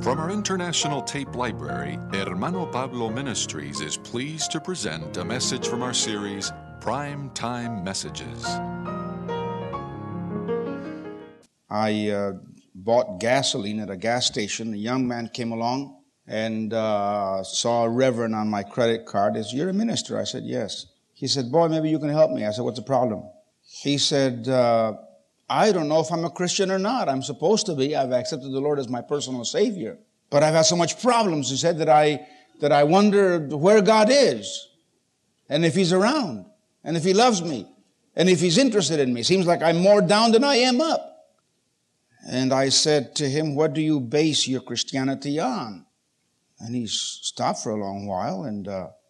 From our international tape library, Hermano Pablo Ministries is pleased to present a message from our series, Prime Time Messages. I bought gasoline at a gas station. A young man came along and saw a reverend on my credit card. He said, "You're a minister?" I said, "Yes." He said, "Boy, maybe you can help me." I said, "What's the problem?" He said, "I don't know if I'm a Christian or not. I'm supposed to be. I've accepted the Lord as my personal Savior. But I've had so much problems," he said, that I wonder where God is and if He's around and if He loves me and if He's interested in me. Seems like I'm more down than I am up. And I said to him, "What do you base your Christianity on?" And he stopped for a long while and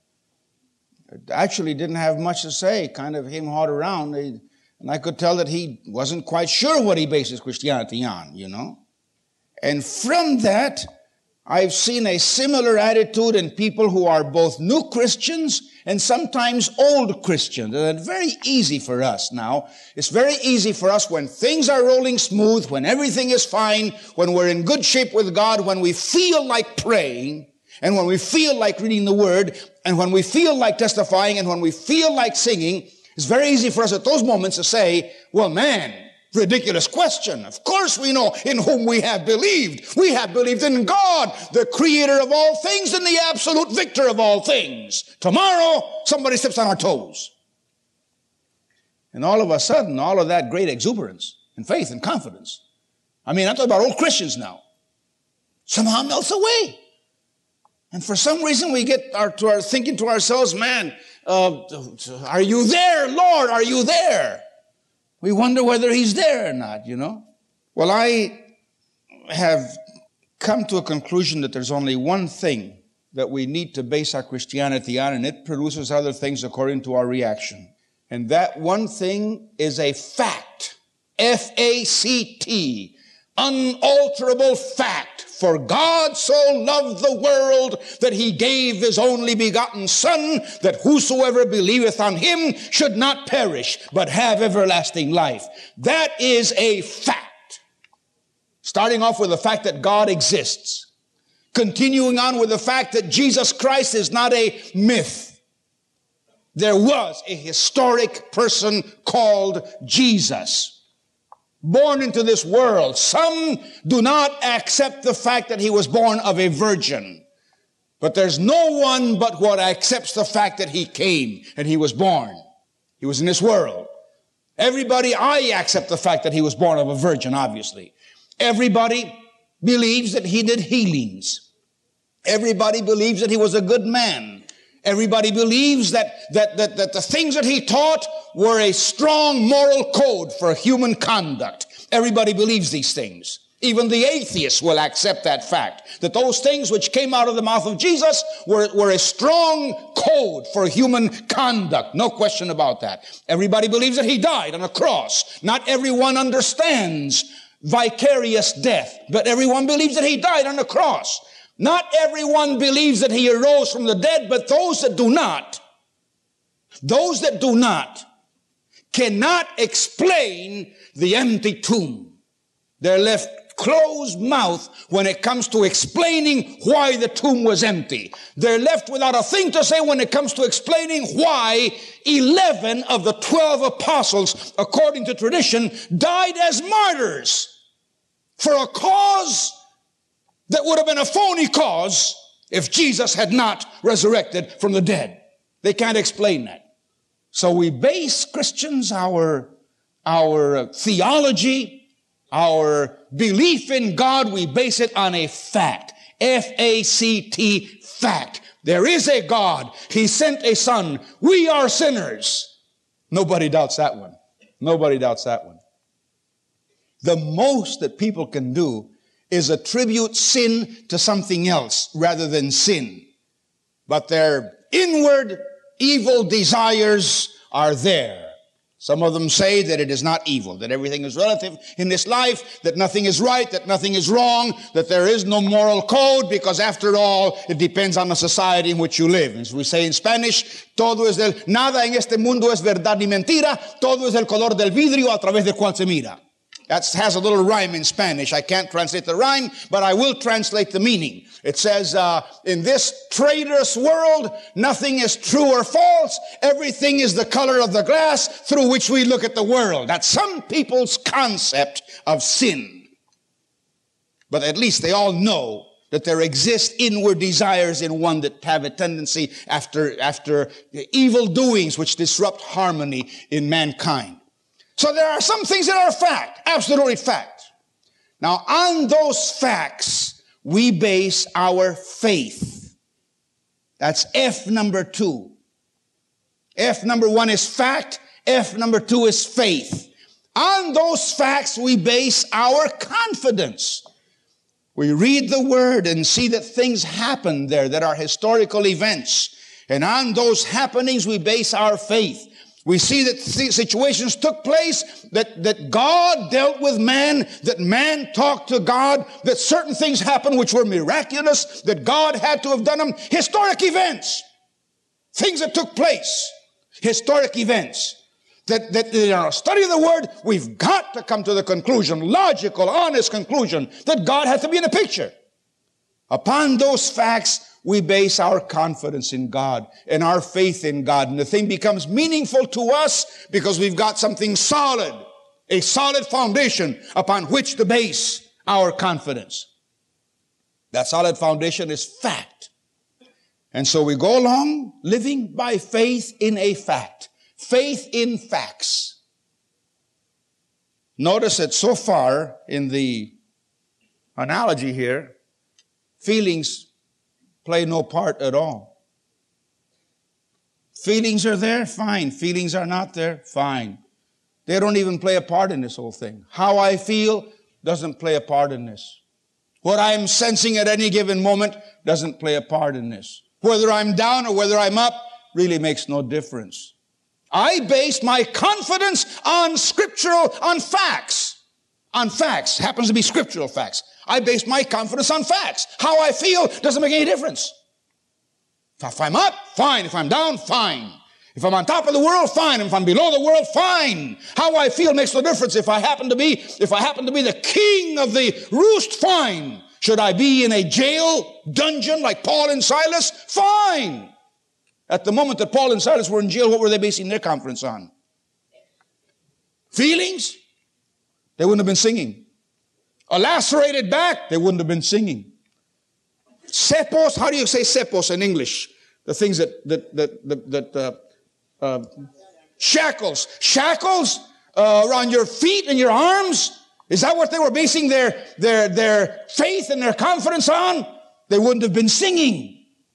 actually didn't have much to say, kind of him-hawed around. And I could tell that he wasn't quite sure what he bases Christianity on, you know. And from that, I've seen a similar attitude in people who are both new Christians and sometimes old Christians. And it's very easy for us now. It's very easy for us when things are rolling smooth, when everything is fine, when we're in good shape with God, when we feel like praying, and when we feel like reading the Word, and when we feel like testifying, and when we feel like singing. It's very easy for us at those moments to say, "Well, man, ridiculous question. Of course we know in whom we have believed. We have believed in God, the creator of all things and the absolute victor of all things. Tomorrow, somebody steps on our toes." And all of a sudden, all of that great exuberance and faith and confidence, I'm talking about old Christians now, somehow melts away. And for some reason, we get to our thinking to ourselves, "Man, are you there, Lord? Are you there?" We wonder whether He's there or not, you know. Well, I have come to a conclusion that there's only one thing that we need to base our Christianity on, and it produces other things according to our reaction. And that one thing is a fact. F-A-C-T. Unalterable fact. "For God so loved the world that He gave His only begotten Son, that whosoever believeth on Him should not perish, but have everlasting life." That is a fact. Starting off with the fact that God exists. Continuing on with the fact that Jesus Christ is not a myth. There was a historic person called Jesus, born into this world. Some do not accept the fact that He was born of a virgin. But there's no one but what accepts the fact that He came and He was born. He was in this world. I accept the fact that He was born of a virgin, obviously. Everybody believes that He did healings. Everybody believes that He was a good man. Everybody believes that the things that He taught were a strong moral code for human conduct. Everybody believes these things. Even the atheists will accept that fact, that those things which came out of the mouth of Jesus were a strong code for human conduct. No question about that. Everybody believes that He died on a cross. Not everyone understands vicarious death, but everyone believes that He died on a cross. Not everyone believes that He arose from the dead, but those that do not cannot explain the empty tomb. They're left closed-mouthed when it comes to explaining why the tomb was empty. They're left without a thing to say when it comes to explaining why 11 of the 12 apostles, according to tradition, died as martyrs for a cause that would have been a phony cause if Jesus had not resurrected from the dead. They can't explain that. So we base, Christians, our theology, our belief in God, we base it on a fact. F-A-C-T, fact. There is a God. He sent a Son. We are sinners. Nobody doubts that one. Nobody doubts that one. The most that people can do is attribute sin to something else rather than sin. But their inward evil desires are there. Some of them say that it is not evil, that everything is relative in this life, that nothing is right, that nothing is wrong, that there is no moral code, because after all, it depends on the society in which you live. As we say in Spanish, nada en este mundo es verdad ni mentira, todo es el color del vidrio a través del cual se mira. That has a little rhyme in Spanish. I can't translate the rhyme, but I will translate the meaning. It says, in this traitorous world, nothing is true or false. Everything is the color of the glass through which we look at the world. That's some people's concept of sin. But at least they all know that there exist inward desires in one that have a tendency after evil doings which disrupt harmony in mankind. So there are some things that are fact, absolutely fact. Now, on those facts, we base our faith. That's F number 2. F number 1 is fact. F number 2 is faith. On those facts, we base our confidence. We read the Word and see that things happen there that are historical events. And on those happenings, we base our faith. We see that situations took place, that God dealt with man, that man talked to God, that certain things happened which were miraculous, that God had to have done them. Historic events. Things that took place. Historic events. That in our study of the Word, we've got to come to the conclusion, logical, honest conclusion, that God had to be in the picture. Upon those facts, we base our confidence in God and our faith in God. And the thing becomes meaningful to us because we've got something solid, a solid foundation upon which to base our confidence. That solid foundation is fact. And so we go along living by faith in a fact. Faith in facts. Notice that so far in the analogy here, feelings play no part at all. Feelings are there, fine. Feelings are not there, fine. They don't even play a part in this whole thing. How I feel doesn't play a part in this. What I'm sensing at any given moment doesn't play a part in this. Whether I'm down or whether I'm up really makes no difference. I base my confidence on facts. On facts. Happens to be scriptural facts. I base my confidence on facts. How I feel doesn't make any difference. If I'm up, fine. If I'm down, fine. If I'm on top of the world, fine. If I'm below the world, fine. How I feel makes no difference. If I happen to be the king of the roost, fine. Should I be in a jail dungeon like Paul and Silas? Fine. At the moment that Paul and Silas were in jail, what were they basing their confidence on? Feelings? They wouldn't have been singing. A lacerated back? They wouldn't have been singing. Sepos? How do you say sepos in English? The things shackles. Shackles around your feet and your arms? Is that what they were basing their faith and their confidence on? They wouldn't have been singing.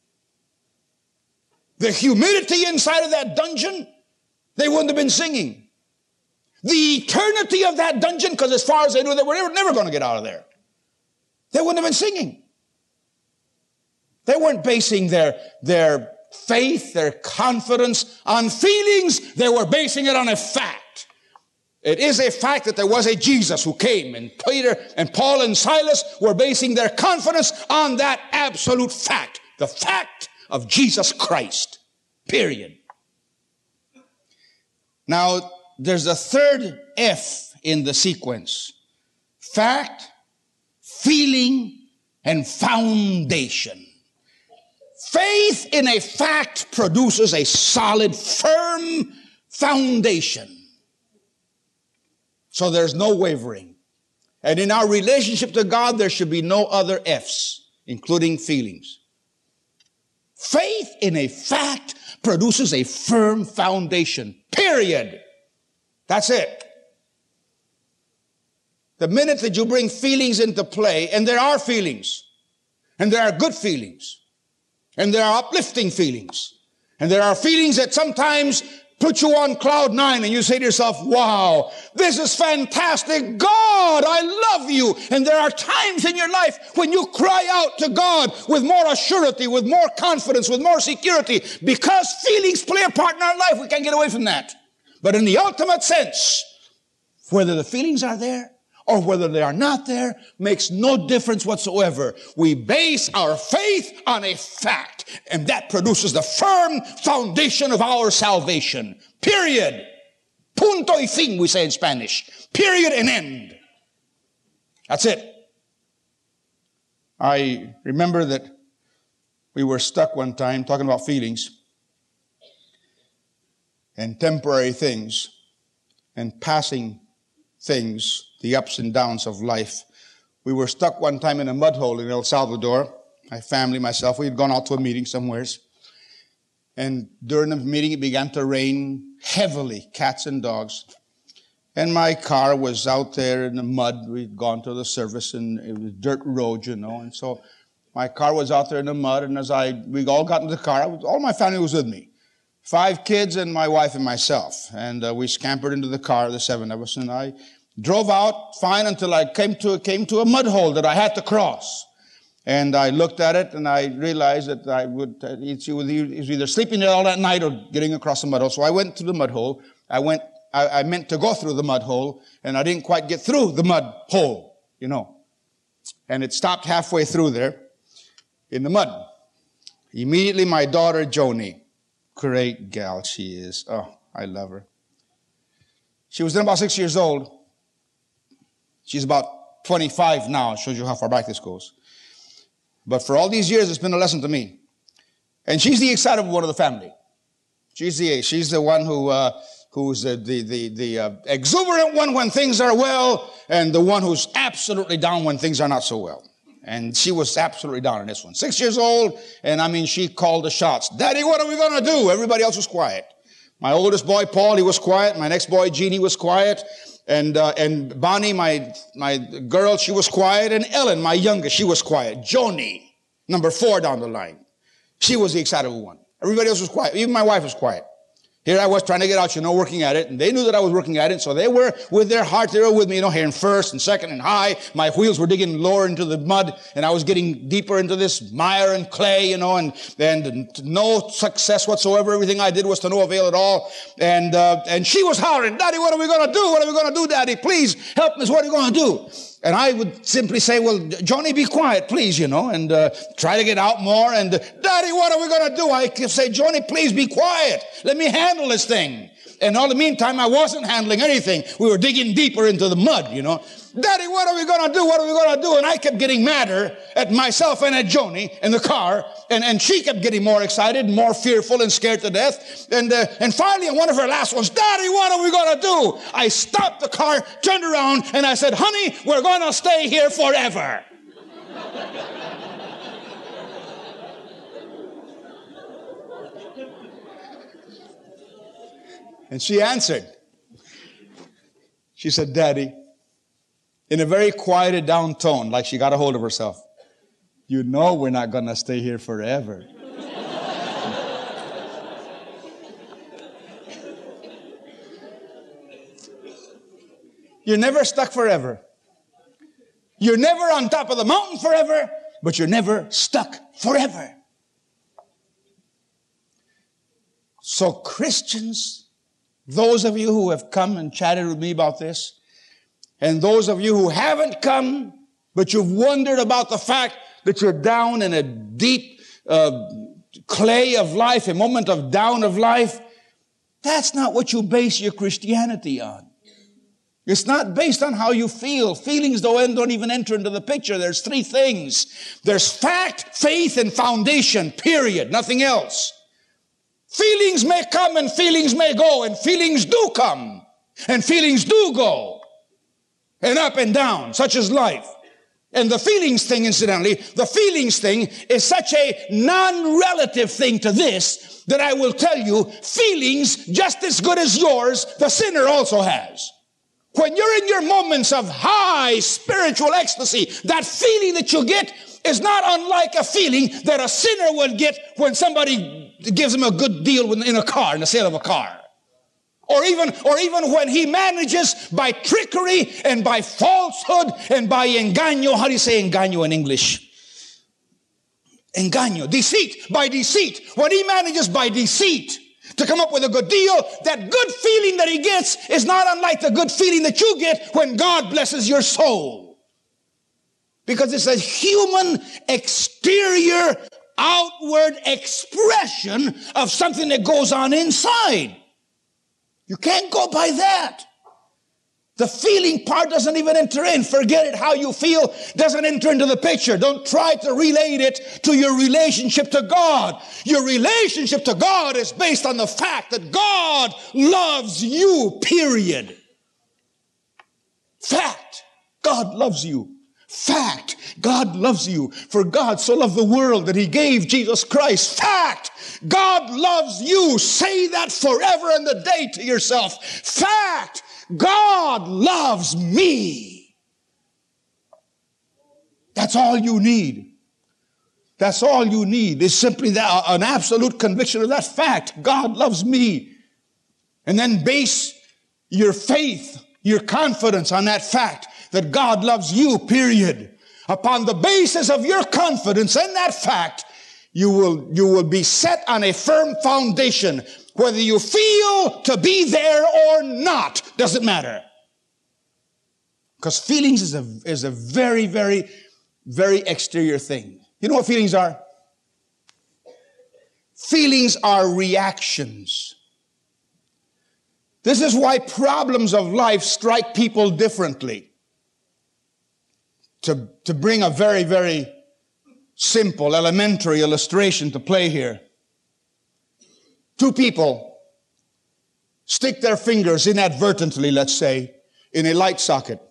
The humidity inside of that dungeon, they wouldn't have been singing. The eternity of that dungeon, because as far as they knew, they were never going to get out of there. They wouldn't have been singing. They weren't basing their faith, their confidence on feelings. They were basing it on a fact. It is a fact that there was a Jesus who came, and Peter and Paul and Silas were basing their confidence on that absolute fact. The fact of Jesus Christ. Period. Now, there's a third F in the sequence. Fact, feeling, and foundation. Faith in a fact produces a solid, firm foundation. So there's no wavering. And in our relationship to God, there should be no other F's, including feelings. Faith in a fact produces a firm foundation. Period. That's it. The minute that you bring feelings into play, and there are feelings, and there are good feelings, and there are uplifting feelings, and there are feelings that sometimes put you on cloud 9 and you say to yourself, wow, this is fantastic. God, I love you. And there are times in your life when you cry out to God with more assurity, with more confidence, with more security, because feelings play a part in our life. We can't get away from that. But in the ultimate sense, whether the feelings are there or whether they are not there makes no difference whatsoever. We base our faith on a fact, and that produces the firm foundation of our salvation. Period. Punto y fin, we say in Spanish. Period and end. That's it. I remember that we were stuck one time talking about feelings and temporary things and passing things, the ups and downs of life. We were stuck one time in a mud hole in El Salvador. My family, myself, we had gone out to a meeting somewheres. And during the meeting, it began to rain heavily, cats and dogs. And my car was out there in the mud. We'd gone to the service, and it was dirt road, you know. And so my car was out there in the mud, and we all got into the car. All my family was with me. 5 kids and my wife and myself. And we scampered into the car, the 7 of us, and I drove out fine until I came to a mud hole that I had to cross. And I looked at it, and I realized that he was either sleeping there all that night or getting across the mud hole. So I went to the mud hole. I meant to go through the mud hole, and I didn't quite get through the mud hole, you know. And it stopped halfway through there in the mud. Immediately, my daughter, Joni, great gal she is. Oh, I love her. She was then about 6 years old. She's about 25 now. It shows you how far back this goes. But for all these years, it's been a lesson to me. And she's the excitable one of the family. She's the one who's the exuberant one when things are well, and the one who's absolutely down when things are not so well. And she was absolutely down in this one. 6 years old, and I mean, she called the shots. Daddy, what are we going to do? Everybody else was quiet. My oldest boy, Paul, he was quiet. My next boy, Jeannie, was quiet. And Bonnie, my girl, she was quiet. And Ellen, my youngest, she was quiet. Joni, number 4 down the line. She was the excitable one. Everybody else was quiet. Even my wife was quiet. Here I was trying to get out, working at it. And they knew that I was working at it. So they were with their heart. They were with me, here in first and second and high. My wheels were digging lower into the mud. And I was getting deeper into this mire and clay, and no success whatsoever. Everything I did was to no avail at all. And she was hollering, Daddy, what are we going to do? What are we going to do, Daddy? Please help us. What are you going to do? And I would simply say, well, Joni, be quiet, please, and try to get out more. And, Daddy, what are we going to do? I could say, Joni, please be quiet. Let me handle this thing. And all the meantime, I wasn't handling anything. We were digging deeper into the mud, Daddy, what are we going to do? What are we going to do? And I kept getting madder at myself and at Joni in the car. And she kept getting more excited, more fearful and scared to death. And finally, in one of her last ones, Daddy, what are we going to do? I stopped the car, turned around, and I said, honey, we're going to stay here forever. And she answered. She said, Daddy, in a very quieted down tone, like she got a hold of herself, you know we're not going to stay here forever. You're never stuck forever. You're never on top of the mountain forever, but you're never stuck forever. So Christians, those of you who have come and chatted with me about this, and those of you who haven't come, but you've wondered about the fact that you're down in a deep clay of life, a moment of down of life, that's not what you base your Christianity on. It's not based on how you feel. Feelings don't even enter into the picture. There's 3 things. There's fact, faith, and foundation, period. Nothing else. Feelings may come and feelings may go, and feelings do come, and feelings do go, and up and down, such is life. And the feelings thing, incidentally, the feelings thing is such a non-relative thing to this that I will tell you, feelings just as good as yours, the sinner also has. When you're in your moments of high spiritual ecstasy, that feeling that you get is not unlike a feeling that a sinner would get when somebody gives him a good deal in a car, in the sale of a car. Or even when he manages by trickery and by falsehood and by engaño. How do you say engaño in English? Engaño, deceit, by deceit. When he manages by deceit to come up with a good deal, that good feeling that he gets is not unlike the good feeling that you get when God blesses your soul. Because it's a human exterior, outward expression of something that goes on inside. You can't go by that. The feeling part doesn't even enter in. Forget it. How you feel doesn't enter into the picture. Don't try to relate it to your relationship to God. Your relationship to God is based on the fact that God loves you, period. Fact. God loves you. Fact. God loves you. For God so loved the world that he gave Jesus Christ. Fact. God loves you. Say that forever and a day to yourself. Fact. God loves me. That's all you need. That's all you need is simply that, an absolute conviction of that fact. God loves me. And then base your faith, your confidence on that fact that God loves you, period. Upon the basis of your confidence in that fact, you will be set on a firm foundation. Whether you feel to be there or not, doesn't matter. Because feelings is a very, very, very exterior thing. You know what feelings are? Feelings are reactions. This is why problems of life strike people differently. To bring a very, very simple, elementary illustration to play here. Two people stick their fingers inadvertently, let's say, in a light socket.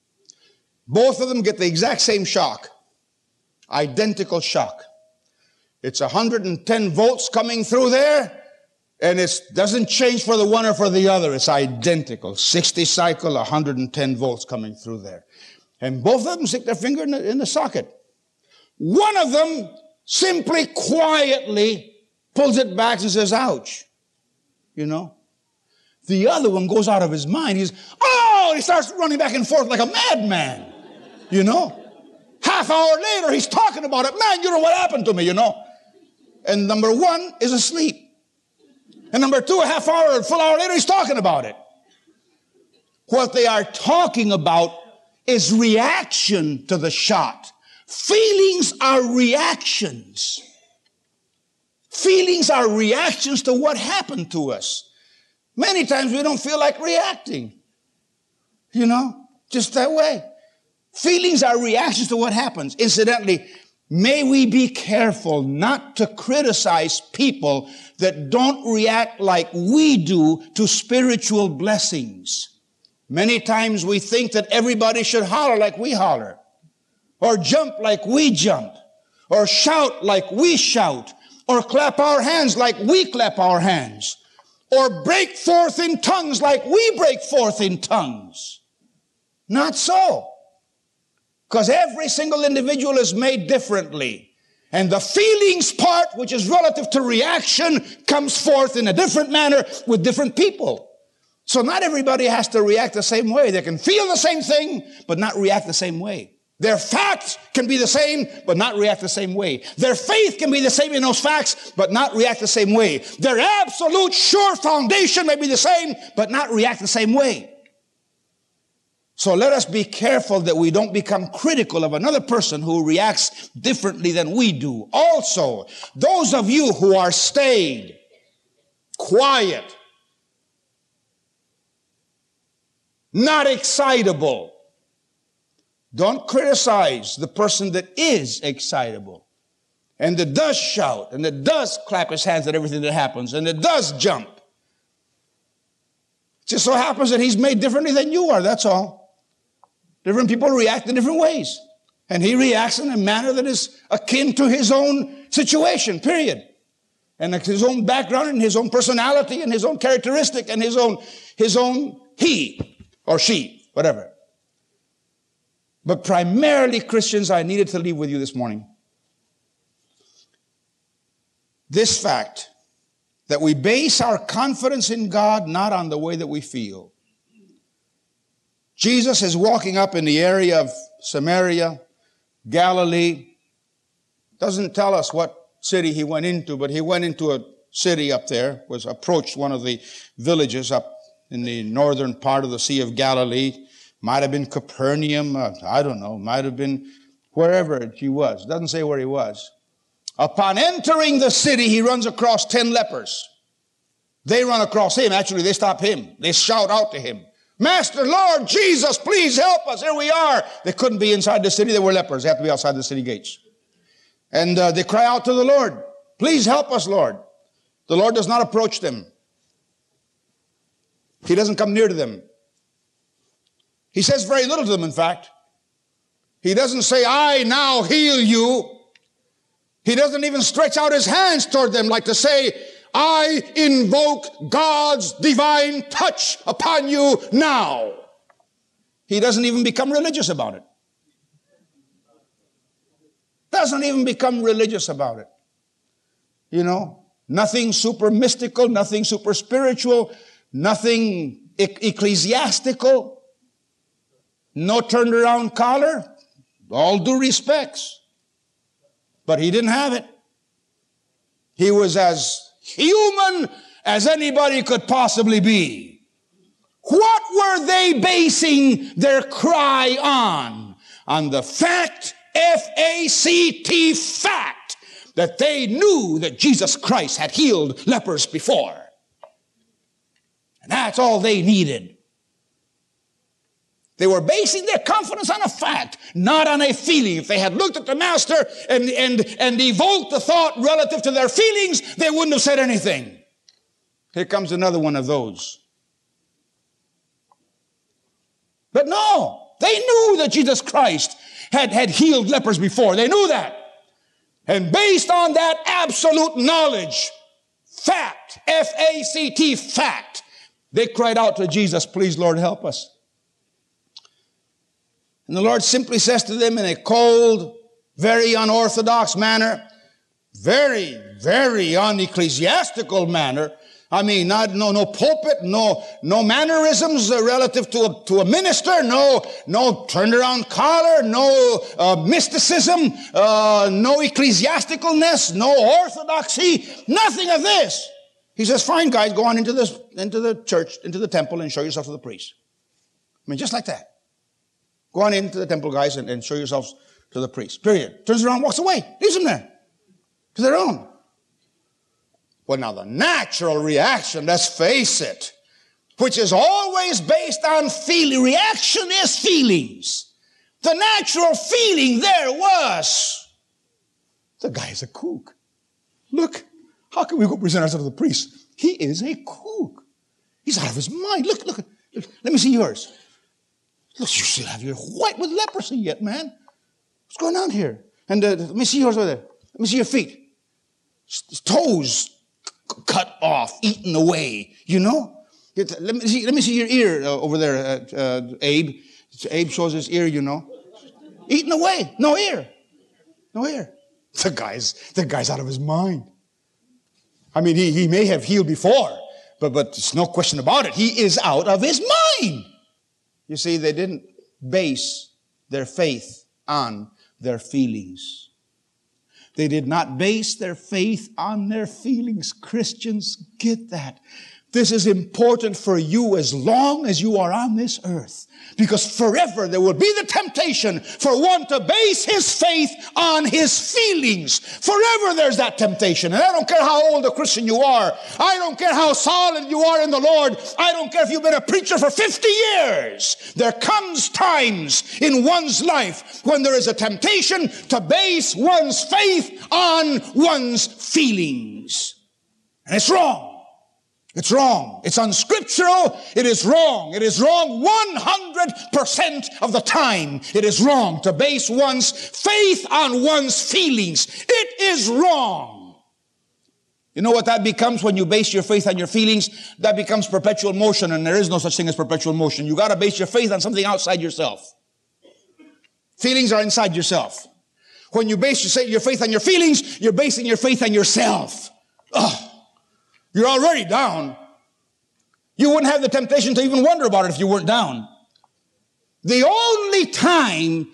Both of them get the exact same shock. Identical shock. It's 110 volts coming through there, and it doesn't change for the one or for the other. It's identical. 60 cycle, 110 volts coming through there. And both of them stick their finger in the socket. One of them simply quietly pulls it back and says, ouch. You know? The other one goes out of his mind. He starts running back and forth like a madman. You know? Half hour later, he's talking about it. Man, you know what happened to me, you know? And number one is asleep. And number two, a full hour later, he's talking about it. What they are talking about is reaction to the shot. Feelings are reactions. Feelings are reactions to what happened to us. Many times we don't feel like reacting. You know, just that way. Feelings are reactions to what happens. Incidentally, may we be careful not to criticize people that don't react like we do to spiritual blessings. Many times we think that everybody should holler like we holler, or jump like we jump, or shout like we shout, or clap our hands like we clap our hands, or break forth in tongues like we break forth in tongues. Not so. Because every single individual is made differently. And the feelings part, which is relative to reaction, comes forth in a different manner with different people. So not everybody has to react the same way. They can feel the same thing, but not react the same way. Their facts can be the same, but not react the same way. Their faith can be the same in those facts, but not react the same way. Their absolute sure foundation may be the same, but not react the same way. So let us be careful that we don't become critical of another person who reacts differently than we do. Also, those of you who are staid, quiet, not excitable, don't criticize the person that is excitable and that does shout and that does clap his hands at everything that happens and that does jump. It just so happens that he's made differently than you are, that's all. Different people react in different ways. And he reacts in a manner that is akin to his own situation, period. And his own background and his own personality and his own characteristic and his own he or she, whatever. But primarily, Christians, I needed to leave with you this morning this fact that we base our confidence in God not on the way that we feel. Jesus is walking up in the area of Samaria, Galilee. Doesn't tell us what city he went into, but he went into a city up there, approached one of the villages up in the northern part of the Sea of Galilee. Might have been Capernaum, I don't know, might have been wherever he was. Doesn't say where he was. Upon entering the city, he runs across 10 lepers. They run across him. Actually, they stop him. They shout out to him. Master, Lord, Jesus, please help us. Here we are. They couldn't be inside the city. They were lepers. They had to be outside the city gates. And they cry out to the Lord, please help us, Lord. The Lord does not approach them. He doesn't come near to them. He says very little to them, in fact. He doesn't say, I now heal you. He doesn't even stretch out his hands toward them like to say, I invoke God's divine touch upon you now. He doesn't even become religious about it. Doesn't even become religious about it. You know, nothing super mystical, nothing super spiritual, nothing ecclesiastical, no turned around collar, all due respects. But he didn't have it. He was as human as anybody could possibly be. What were they basing their cry on? On the fact, F-A-C-T, fact, that they knew that Jesus Christ had healed lepers before. And that's all they needed. They were basing their confidence on a fact, not on a feeling. If they had looked at the Master and evoked the thought relative to their feelings, they wouldn't have said anything. Here comes another one of those. But no, they knew that Jesus Christ had healed lepers before. They knew that. And based on that absolute knowledge, fact, F-A-C-T, fact, they cried out to Jesus, please, Lord, help us. And the Lord simply says to them in a cold, very unorthodox manner, very, very unecclesiastical manner. I mean, no pulpit, no mannerisms relative to a minister, no turned around collar, no mysticism, no ecclesiasticalness, no orthodoxy, nothing of this. He says, fine, guys, go on into the church, into the temple and show yourself to the priest. I mean, just like that. Go on into the temple, guys, and show yourselves to the priest. Period. Turns around, walks away. Leaves them there. To their own. Well, now the natural reaction, let's face it, which is always based on feeling. Reaction is feelings. The natural feeling there was, the guy is a kook. Look, how can we go present ourselves to the priest? He is a kook. He's out of his mind. Look. Let me see yours. Look, you still have your white with leprosy yet, man. What's going on here? And let me see yours over there. Let me see your feet. Toes cut off, eaten away, you know? Let me see your ear over there, Abe. Abe shows his ear, you know. Eaten away. No ear. The guy's out of his mind. I mean, he may have healed before, but there's no question about it. He is out of his mind. You see, they didn't base their faith on their feelings. They did not base their faith on their feelings. Christians, get that. This is important for you as long as you are on this earth. Because forever there will be the temptation for one to base his faith on his feelings. Forever there's that temptation. And I don't care how old a Christian you are. I don't care how solid you are in the Lord. I don't care if you've been a preacher for 50 years. There comes times in one's life when there is a temptation to base one's faith on one's feelings. And it's wrong. It's wrong. It's unscriptural. It is wrong. It is wrong 100% of the time. It is wrong to base one's faith on one's feelings. It is wrong. You know what that becomes when you base your faith on your feelings? That becomes perpetual motion, and there is no such thing as perpetual motion. You got to base your faith on something outside yourself. Feelings are inside yourself. When you base your faith on your feelings, you're basing your faith on yourself. You're already down. You wouldn't have the temptation to even wonder about it if you weren't down. The only time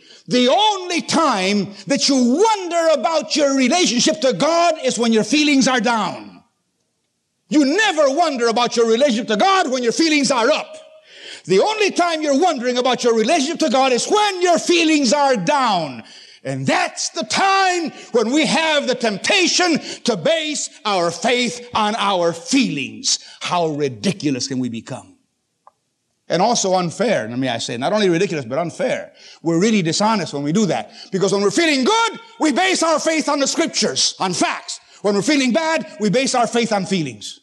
that you wonder about your relationship to God is when your feelings are down. You never wonder about your relationship to God when your feelings are up. The only time you're wondering about your relationship to God is when your feelings are down. And that's the time when we have the temptation to base our faith on our feelings. How ridiculous can we become? And also unfair. Let me say, not only ridiculous, but unfair. We're really dishonest when we do that. Because when we're feeling good, we base our faith on the scriptures, on facts. When we're feeling bad, we base our faith on feelings.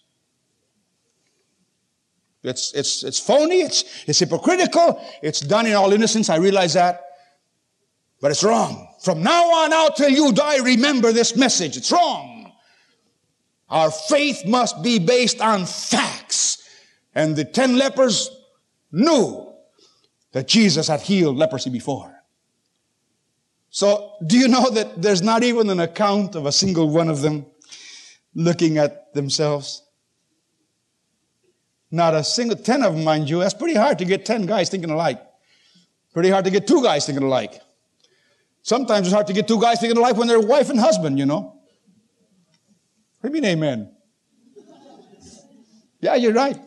It's phony, it's hypocritical, it's done in all innocence, I realize that. But it's wrong. From now on out till you die, remember this message. It's wrong. Our faith must be based on facts. And the 10 lepers knew that Jesus had healed leprosy before. So, do you know that there's not even an account of a single one of them looking at themselves? Not a single, 10 of them, mind you. That's pretty hard to get 10 guys thinking alike. Pretty hard to get 2 guys thinking alike. Sometimes it's hard to get 2 guys thinking alike when they're wife and husband, you know. What do you mean, amen? Yeah, you're right.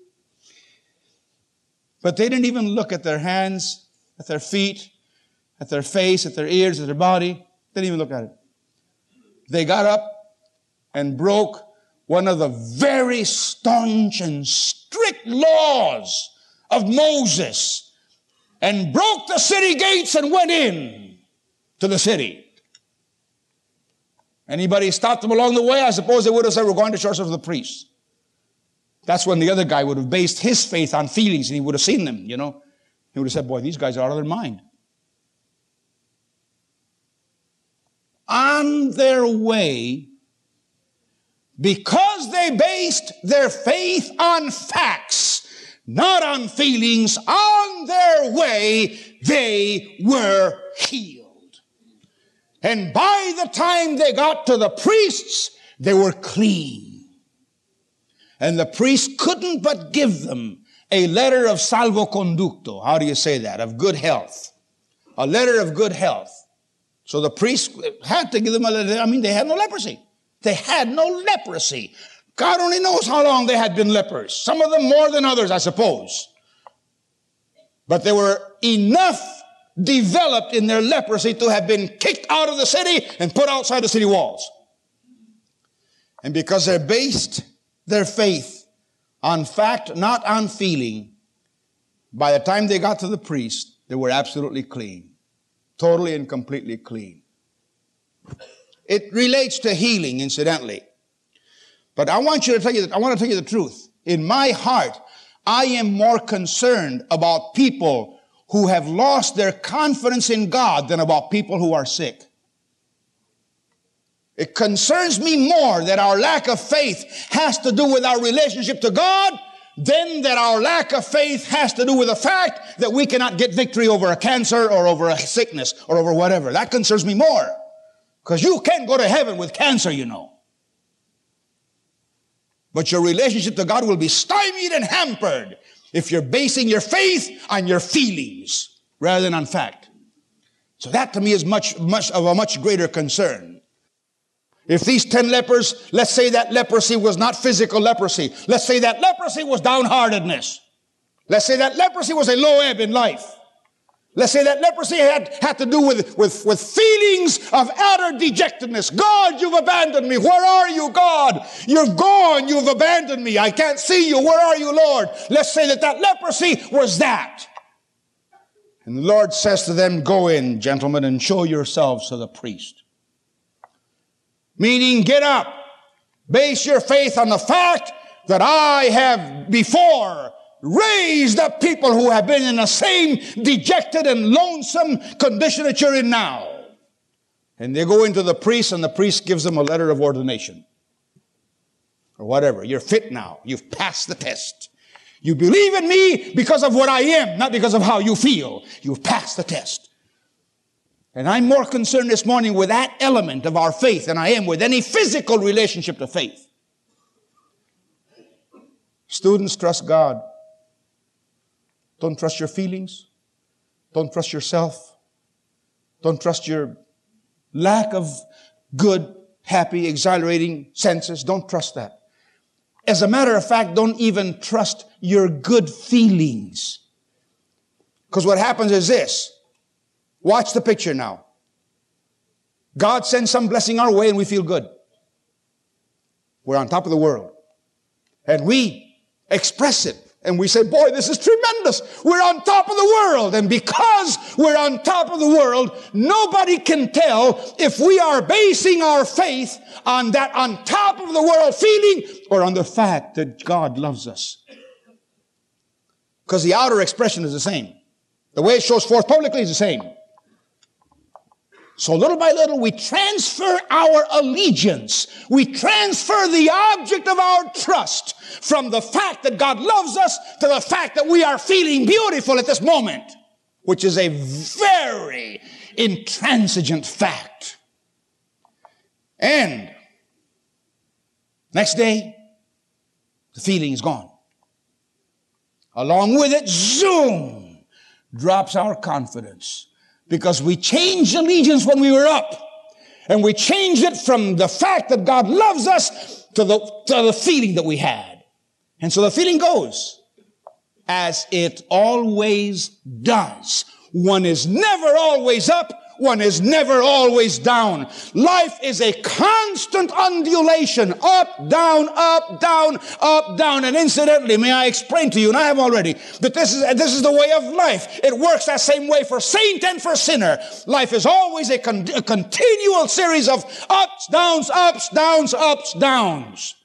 But they didn't even look at their hands, at their feet, at their face, at their ears, at their body. They didn't even look at it. They got up and broke one of the very staunch and strict laws of Moses and broke the city gates and went in to the city. Anybody stopped them along the way? I suppose they would have said, we're going to church of the priests. That's when the other guy would have based his faith on feelings and he would have seen them, you know. He would have said, boy, these guys are out of their mind. On their way, because they based their faith on facts, not on feelings, on their way, they were healed. And by the time they got to the priests, they were clean. And the priest couldn't but give them a letter of salvoconducto. How do you say that? Of good health. A letter of good health. So the priest had to give them a letter. I mean, they had no leprosy. They had no leprosy. God only knows how long they had been lepers. Some of them more than others, I suppose. But they were enough developed in their leprosy to have been kicked out of the city and put outside the city walls. And because they based their faith on fact, not on feeling, by the time they got to the priest, they were absolutely clean. Totally and completely clean. It relates to healing, incidentally. But I want to tell you the truth. In my heart, I am more concerned about people who have lost their confidence in God than about people who are sick. It concerns me more that our lack of faith has to do with our relationship to God than that our lack of faith has to do with the fact that we cannot get victory over a cancer or over a sickness or over whatever. That concerns me more. Because you can't go to heaven with cancer, you know. But your relationship to God will be stymied and hampered if you're basing your faith on your feelings rather than on fact. So that to me is much of a much greater concern. If these 10 lepers, let's say that leprosy was not physical leprosy. Let's say that leprosy was downheartedness. Let's say that leprosy was a low ebb in life. Let's say that leprosy had to do with feelings of utter dejectedness. God, you've abandoned me. Where are you, God? You're gone. You've abandoned me. I can't see you. Where are you, Lord? Let's say that leprosy was that. And the Lord says to them, go in, gentlemen, and show yourselves to the priest. Meaning, get up. Base your faith on the fact that I have before raised up people who have been in the same dejected and lonesome condition that you're in now. And they go into the priest, and the priest gives them a letter of ordination. Or whatever. You're fit now. You've passed the test. You believe in me because of what I am, not because of how you feel. You've passed the test. And I'm more concerned this morning with that element of our faith than I am with any physical relationship to faith. Students, trust God. Don't trust your feelings. Don't trust yourself. Don't trust your lack of good, happy, exhilarating senses. Don't trust that. As a matter of fact, don't even trust your good feelings. Because what happens is this. Watch the picture now. God sends some blessing our way and we feel good. We're on top of the world. And we express it And we say, boy, this is tremendous. We're on top of the world. And because we're on top of the world, nobody can tell if we are basing our faith on that on top of the world feeling or on the fact that God loves us. Because the outer expression is the same. The way it shows forth publicly is the same. So little by little, we transfer our allegiance. We transfer the object of our trust from the fact that God loves us to the fact that we are feeling beautiful at this moment, which is a very intransigent fact. And next day, the feeling is gone. Along with it, zoom, drops our confidence. Because we changed allegiance when we were up. And we changed it from the fact that God loves us to the feeling that we had. And so the feeling goes as it always does. One is never always up. One is never always down. Life is a constant undulation. Up, down, up, down, up, down. And incidentally, may I explain to you, and I have already, that this is the way of life. It works that same way for saint and for sinner. Life is always a continual series of ups, downs, ups, downs, ups, downs.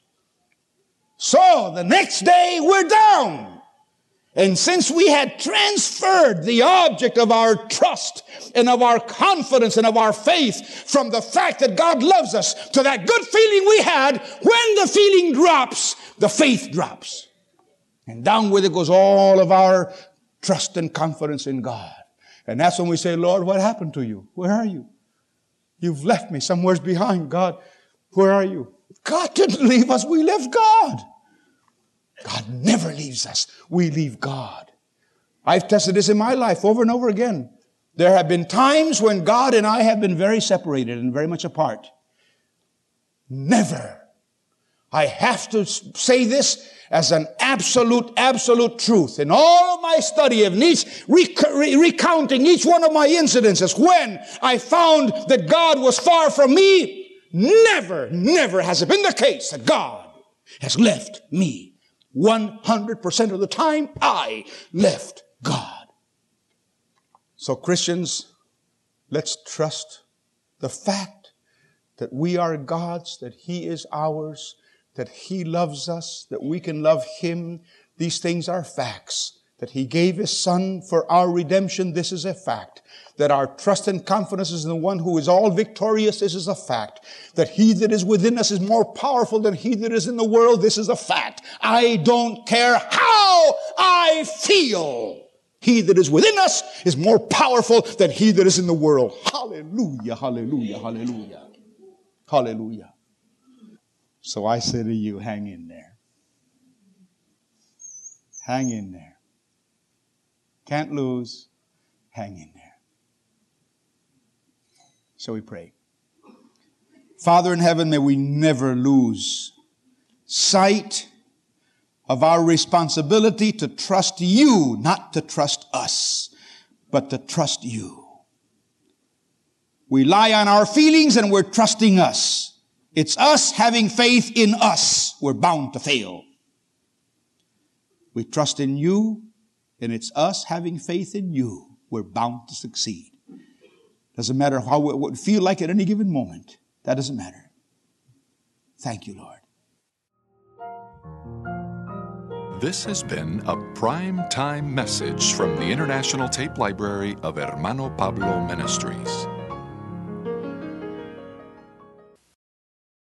So the next day we're down. And since we had transferred the object of our trust and of our confidence and of our faith from the fact that God loves us to that good feeling we had, when the feeling drops, the faith drops. And down with it goes all of our trust and confidence in God. And that's when we say, Lord, what happened to you? Where are you? You've left me somewhere behind. God, where are you? God didn't leave us. We left God. God never leaves us. We leave God. I've tested this in my life over and over again. There have been times when God and I have been very separated and very much apart. Never. I have to say this as an absolute truth. In all of my study of recounting each one of my incidences, when I found that God was far from me, never has it been the case that God has left me. 100% of the time, I left God. So Christians, let's trust the fact that we are God's, that He is ours, that He loves us, that we can love Him. These things are facts. That He gave His Son for our redemption, this is a fact. That our trust and confidence is in the one who is all victorious, this is a fact. That He that is within us is more powerful than he that is in the world, this is a fact. I don't care how I feel. He that is within us is more powerful than he that is in the world. Hallelujah, hallelujah, hallelujah. Hallelujah. So I say to you, hang in there. Hang in there. Can't lose. Hang in there. So we pray. Father in heaven, may we never lose sight of our responsibility to trust you, not to trust us, but to trust you. We lie on our feelings and we're trusting us. It's us having faith in us. We're bound to fail. We trust in you, and it's us having faith in you. We're bound to succeed. Doesn't matter how it would feel like at any given moment. That doesn't matter. Thank you, Lord. This has been a Prime Time message from the International Tape Library of Hermano Pablo Ministries.